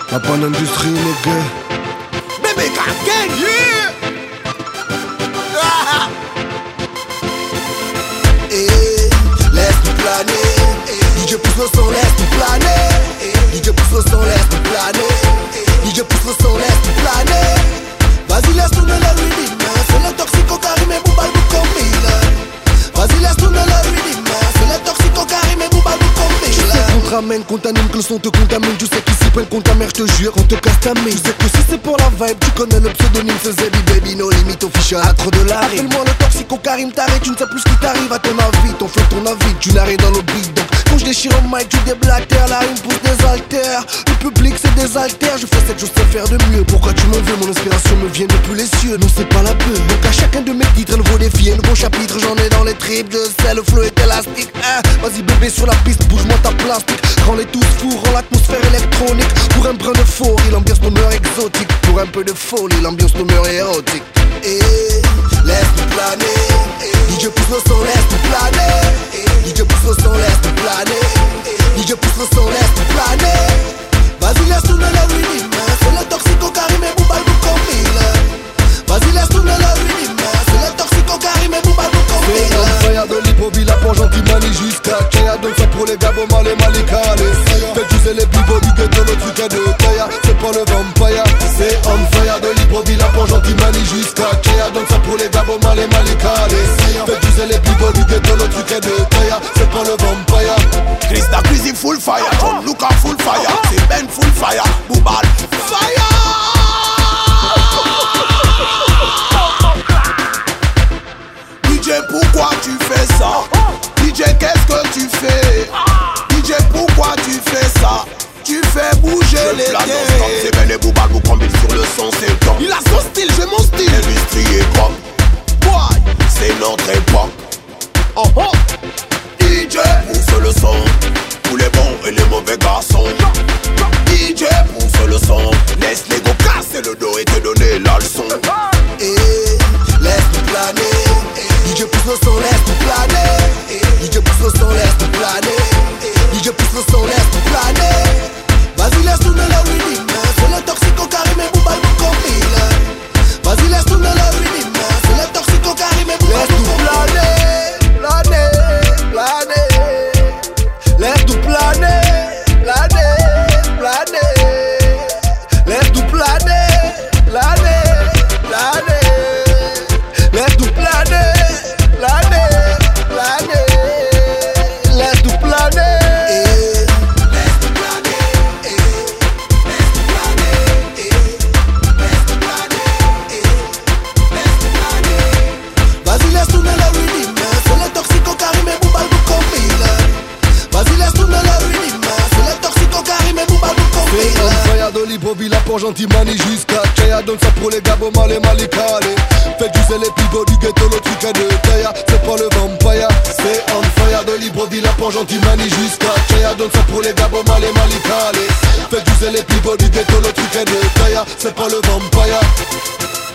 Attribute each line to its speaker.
Speaker 1: La bonne industrie, les gars.
Speaker 2: Bébé gang, yeah.
Speaker 3: Laisse-nous planer. DJ pousse le son, laisse-nous planer. DJ pousse le son, laisse-nous planer. DJ pousse le son, laisse-nous planer. Vas-y, laisse tourner le rhythm. C'est le toxico Karim et Boubal Boukombile. Vas-y, laisse tourner le rhythm. C'est le toxico Karim et Boubal Boukombile.
Speaker 1: Tu sais qu'on te ramène, qu'on t'anime, que le son te contamine. Tu sais qu'ici prennent qu'on ta mère, je te jure, on te casse ta main. Tu sais que si c'est pour la vibe, tu connais le pseudonyme, c'est Zebi Baby, no limite official. À trop de la rime. Appelle-moi le toxico Karim, t'arrêtes, tu ne sais plus ce qui t'arrive à ton avis. Ton flow, ton avis, tu n'arrives dans le beat. Donc quand je déchire au mic, tu déblatères, la rime pousse des haltères. Le public c'est des haltères, je fais ce que je sais faire de mieux. Pourquoi tu m'en veux, mon inspiration me vient depuis les cieux. Non c'est pas la peur, donc à chacun de mes titres, un nouveau défi, un nouveau chapitre. J'en ai dans les tripes, je sais, le flow est élastique. Vas-y bébé sur la piste, bouge-moi ta plastique. Rends-les tous fous, rends l'atmosphère électronique. Pour un brin d'euphorie, l'ambiance demeure exotique. Pour un peu de folie, l'ambiance demeure érotique.
Speaker 3: Laisse-nous planer. DJ pousse le son, laisse-nous planer. DJ pousse le son, laisse-nous planer. DJ pousse le son, laisse-nous planer. Vas-y, laisse tourner le rhythm. C'est le toxico Karim et Boubal Boukombile. Vas-y, laisse tourner le rhythm. C'est le toxico Karim et Boubal Boukombile.
Speaker 1: C'est un fire de l'hypobi, la pour gentil mani jusqu'à Kaya. Donc ça pour les gabos mal et malicales. Fait user les pivots du ghetto, le truc est de Kaya. C'est pas le vampire. C'est on fire de l'hypobi, la pour gentil mani jusqu'à Kaya. Donc ça pour les gabos mal et malicales. Fait user les pivots du ghetto, le truc est de Kaya. C'est pas le vampire.
Speaker 2: Krista Cuisine full fire, John Luca full fire, c'est Ben full fire, Boubal fire. DJ pourquoi tu fais ça? DJ qu'est-ce que tu fais? DJ pourquoi tu fais ça? Tu fais bouger les pieds. C'est Ben et Boubal Boukombile sur le son, c'est le temps. Il a son style, j'ai mon style. L'industrie est pop. Boy, c'est notre époque. Oh oh. DJ pousse le son, tous les bons et les mauvais garçons. DJ pousse le son, laisse les go casser le dos et te donner la leçon.
Speaker 3: Laisse-nous planer. DJ pousse le son, laisse-nous planer. DJ pousse le son, laisse-nous planer. DJ pousse le son, laisse-nous planer. Vas-y, laisse tourner le rhythm. C'est le toxico Karim et Boubal Boukombile. Vas-y, laisse tourner le rhythm. C'est le toxico Karim et Boubal Boukombile.
Speaker 1: Laisse-nous planer, planer, planer. Laisse-nous planer, planer, planer. Laisse-nous planer, planer, planer. Laisse-nous planer.
Speaker 3: Laisse-nous planer. Laisse-nous planer. Laisse-nous planer. Vas-y, laisse tourner le rhythm. C'est le toxico Karim et Boubal Boukombile. Vas-y, laisse tourner le rhythm. C'est le toxico Karim et Boubal Boukombile.
Speaker 1: C'est un fire de l'hypobi, la pour gentil mani jusqu'à Kaya. Donc ça pour les gabos mal et malicales. Fait user les pivots du ghetto, le truc est de Kaya. C'est pas le vampire. C'est un fire de l'hypobi, la pour gentil mani jusqu'à Kaya. Donc ça pour les gabos mal et malicales. Fait user les pivots du ghetto, le truc est de Kaya. C'est pas le vampire.